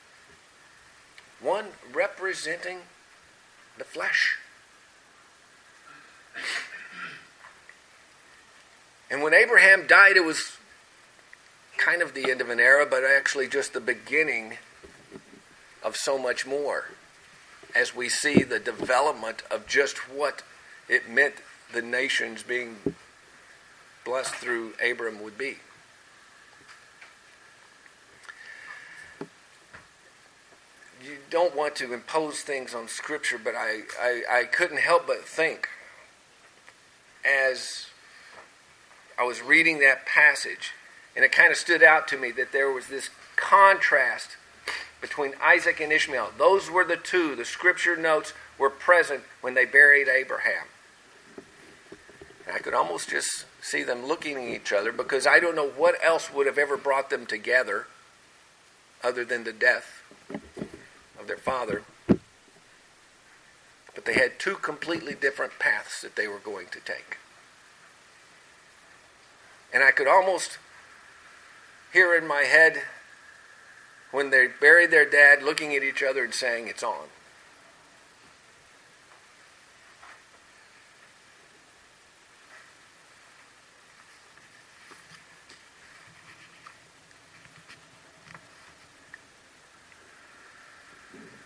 Speaker 1: one representing the flesh. And when Abraham died, it was kind of the end of an era, but actually just the beginning of so much more, as we see the development of just what it meant the nations being blessed through Abram would be. You don't want to impose things on Scripture, but I, I, I couldn't help but think, as I was reading that passage, and it kind of stood out to me that there was this contrast between Isaac and Ishmael. Those were the two, the Scripture notes, were present when they buried Abraham. And I could almost just see them looking at each other, because I don't know what else would have ever brought them together other than the death of their father. But they had two completely different paths that they were going to take. And I could almost hear in my head, when they buried their dad, looking at each other and saying, "It's on."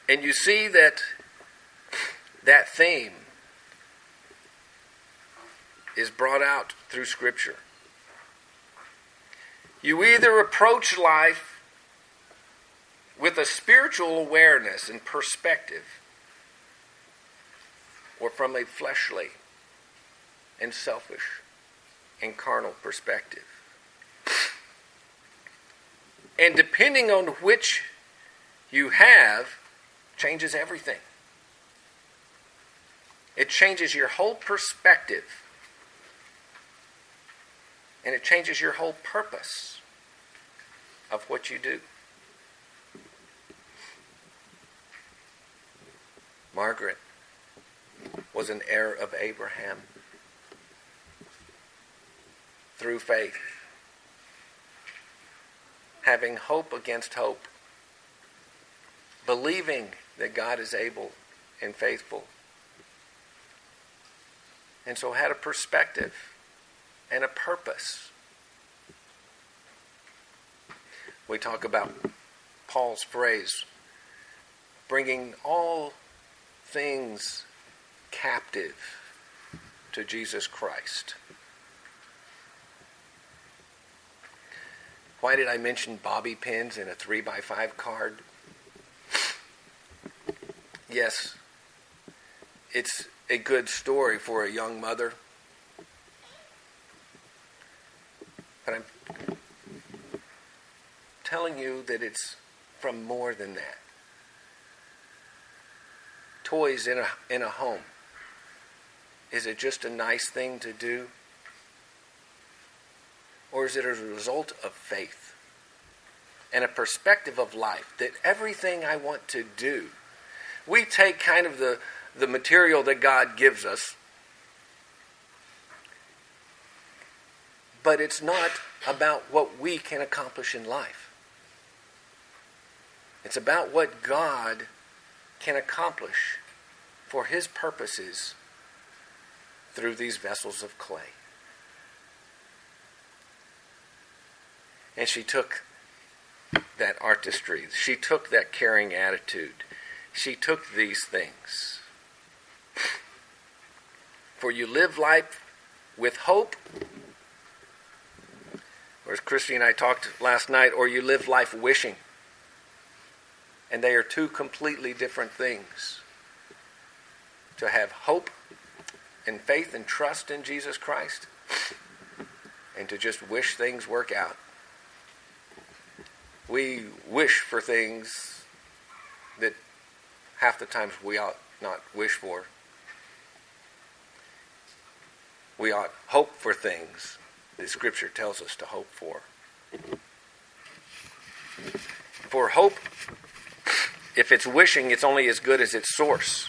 Speaker 1: And you see that that theme is brought out through Scripture. You either approach life with a spiritual awareness and perspective, or from a fleshly and selfish and carnal perspective. And depending on which you have, changes everything. It changes your whole perspective. And it changes your whole purpose of what you do. Margaret was an heir of Abraham through faith, having hope against hope, believing that God is able and faithful, and so had a perspective and a purpose. We talk about Paul's phrase, bringing all things captive to Jesus Christ. Why did I mention bobby pins in a three by five card? Yes, it's a good story for a young mother. But I'm telling you that it's from more than that. Toys in a in a home. Is it just a nice thing to do? Or is it a result of faith and a perspective of life that everything I want to do, we take kind of the, the material that God gives us, but it's not about what we can accomplish in life. It's about what God can accomplish for His purposes through these vessels of clay. And she took that artistry. She took that caring attitude. She took these things. For you live life with hope, or as Christy and I talked last night, or you live life wishing. And they are two completely different things. To have hope and faith and trust in Jesus Christ, and to just wish things work out. We wish for things that half the times we ought not wish for. We ought hope for things that Scripture tells us to hope for. For hope, if it's wishing, it's only as good as its source.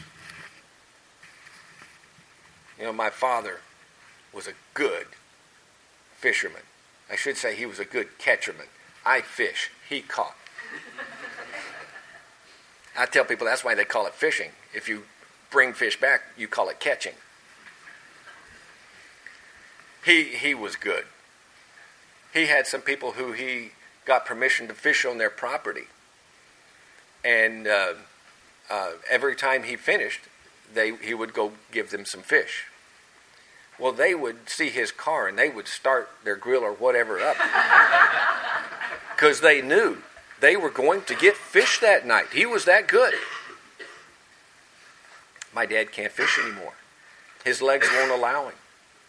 Speaker 1: You know, my father was a good fisherman. I should say he was a good catcherman. I fish, he caught. I tell people that's why they call it fishing. If you bring fish back, you call it catching. He he was good. He had some people who he got permission to fish on their property. And uh, uh, every time he finished, they he would go give them some fish. Well, they would see his car and they would start their grill or whatever up. Because they knew they were going to get fish that night. He was that good. My dad can't fish anymore. His legs won't allow him.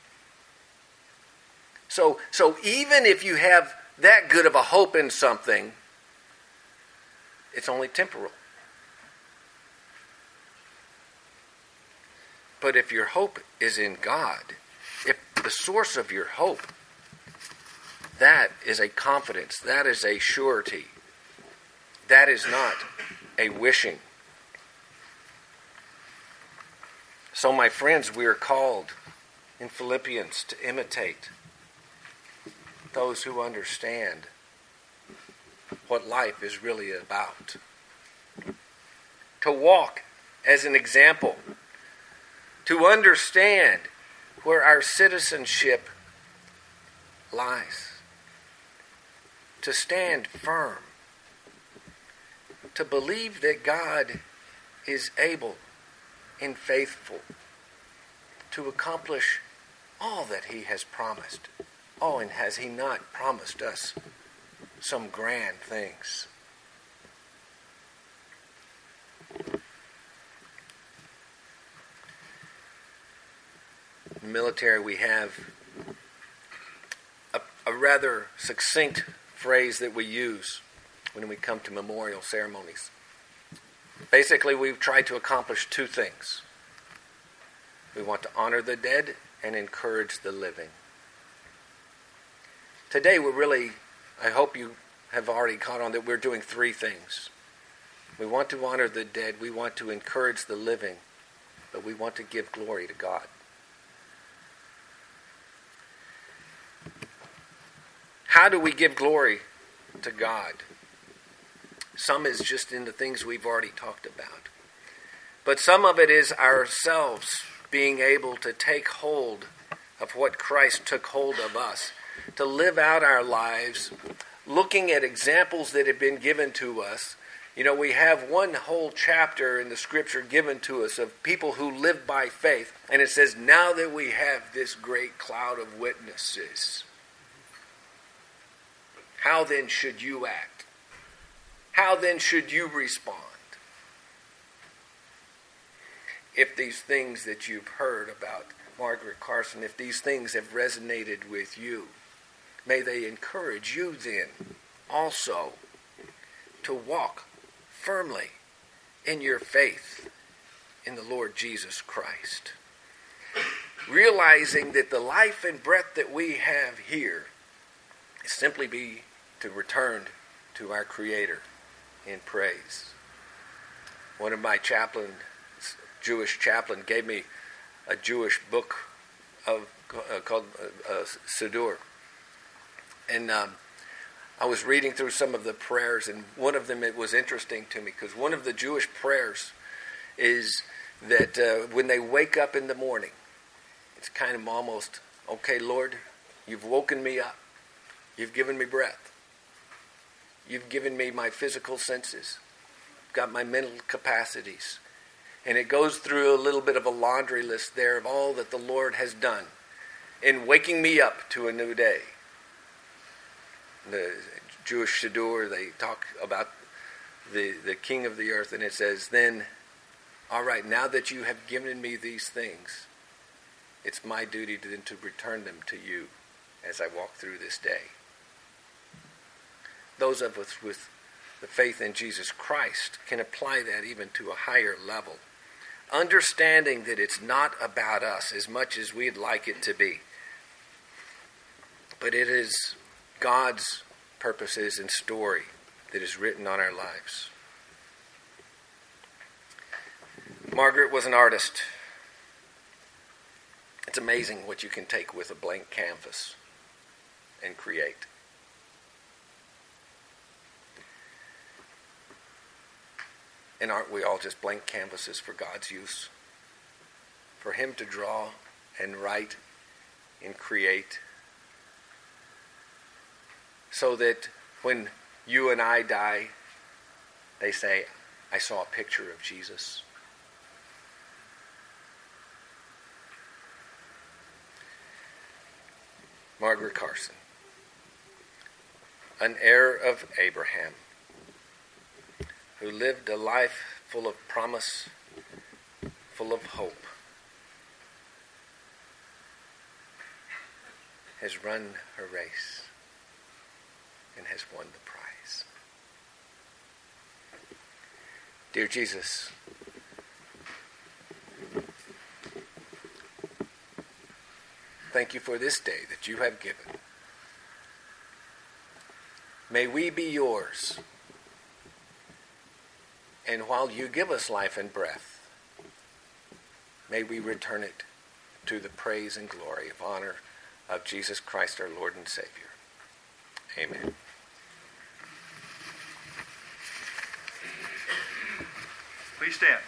Speaker 1: So, so even if you have that good of a hope in something, it's only temporal. But if your hope is in God, if the source of your hope, that is a confidence, that is a surety, that is not a wishing. So my friends, we are called in Philippians to imitate those who understand what life is really about. To walk as an example. To understand where our citizenship lies. To stand firm. To believe that God is able and faithful to accomplish all that he has promised. Oh, and has he not promised us some grand things? In the military, we have a, a rather succinct phrase that we use when we come to memorial ceremonies. Basically, we've tried to accomplish two things. We want to honor the dead and encourage the living. Today, we're really, I hope you have already caught on that we're doing three things. We want to honor the dead, we want to encourage the living, but we want to give glory to God. How do we give glory to God? Some is just in the things we've already talked about. But some of it is ourselves being able to take hold of what Christ took hold of us, to live out our lives, looking at examples that have been given to us. You know, we have one whole chapter in the Scripture given to us of people who live by faith, and it says, now that we have this great cloud of witnesses, how then should you act? How then should you respond? If these things that you've heard about Margaret Carson, if these things have resonated with you, may they encourage you then also to walk firmly in your faith in the Lord Jesus Christ. Realizing that the life and breath that we have here is simply be to return to our Creator in praise. One of my chaplain, Jewish chaplain, gave me a Jewish book of uh, called uh, uh, Siddur, and um, I was reading through some of the prayers, and one of them, it was interesting to me because one of the Jewish prayers is that uh, when they wake up in the morning, it's kind of almost, okay, Lord, you've woken me up, you've given me breath. You've given me my physical senses, got my mental capacities. And it goes through a little bit of a laundry list there of all that the Lord has done in waking me up to a new day. The Jewish Siddur, they talk about the, the King of the earth, and it says, then, all right, now that you have given me these things, it's my duty to, then to return them to you as I walk through this day. Those of us with the faith in Jesus Christ can apply that even to a higher level. Understanding that it's not about us as much as we'd like it to be. But it is God's purposes and story that is written on our lives. Margaret was an artist. It's amazing what you can take with a blank canvas and create. And aren't we all just blank canvases for God's use? For Him to draw and write and create. So that when you and I die, they say, I saw a picture of Jesus. Margaret Carson, an heir of Abraham, who lived a life full of promise, full of hope, has run her race and has won the prize. Dear Jesus, thank you for this day that you have given. May we be yours. And while you give us life and breath, may we return it to the praise and glory of honor of Jesus Christ, our Lord and Savior. Amen.
Speaker 3: Please stand.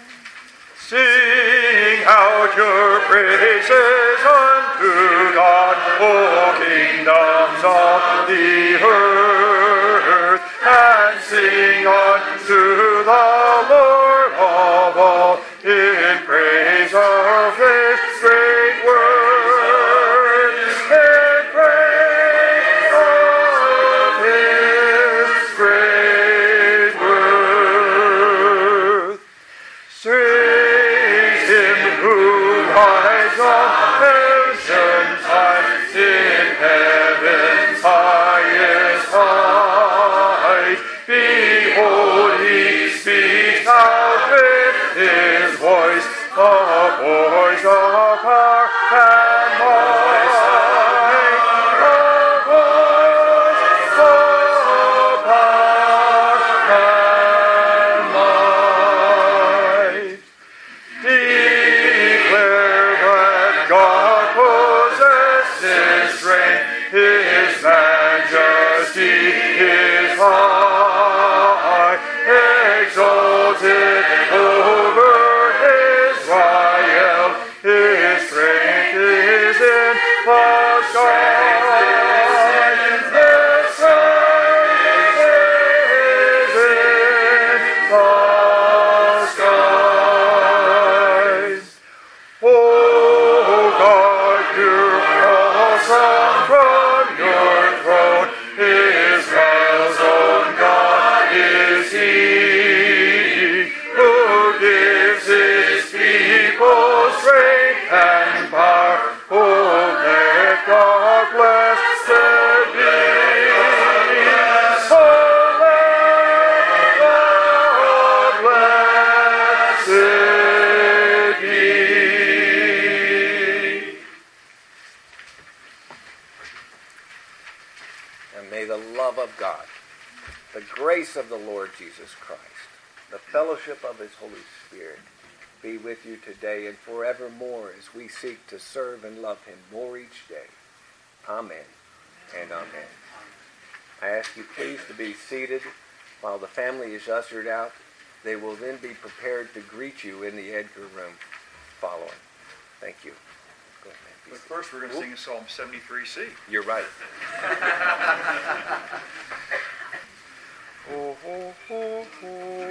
Speaker 3: Sing out your praises unto God. God, O kingdoms of the earth, and sing unto the Lord of all in praise of his great word, in praise of his great word. Praise him who rides on ocean's heights, in heaven's highest height. Behold, he speaks out with his voice, a voice of power and might, a voice of power and might. Declare that God possesses strength, his majesty is high, exalted over Israel, his strength is in the sky. His strength is in the skies. Oh God, you're awesome from your throne. Israel's own God is he, who gives his people strength and power. Oh, let God blessed be. Oh, let God blessed be.
Speaker 1: And may the love of God, the grace of the Lord Jesus Christ, the fellowship of his Holy Spirit be with you today and forevermore as we seek to serve and love him more each day. Amen and amen. I ask you please to be seated while the family is ushered out. They will then be prepared to greet you in the Edgar room following. Thank you. Go ahead.
Speaker 3: But first we're going to sing Psalm seventy-three C.
Speaker 1: You're right.
Speaker 3: Oh, oh, oh, oh.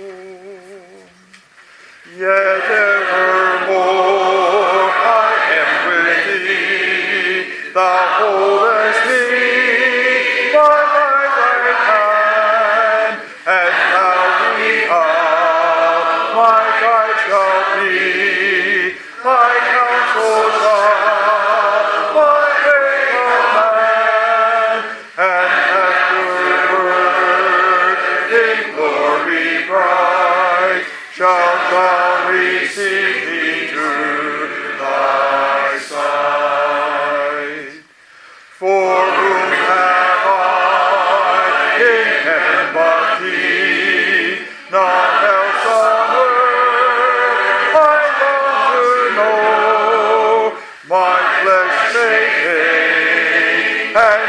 Speaker 3: Yet evermore I am with thee, thou holdest me by thy right hand, and thou behold my guide shall be, thy counsel shall my way command, and afterward in glory bright shalt thou receive me to thy side. For whom have I in heaven but thee? None else on earth I long to know. My flesh may ache, and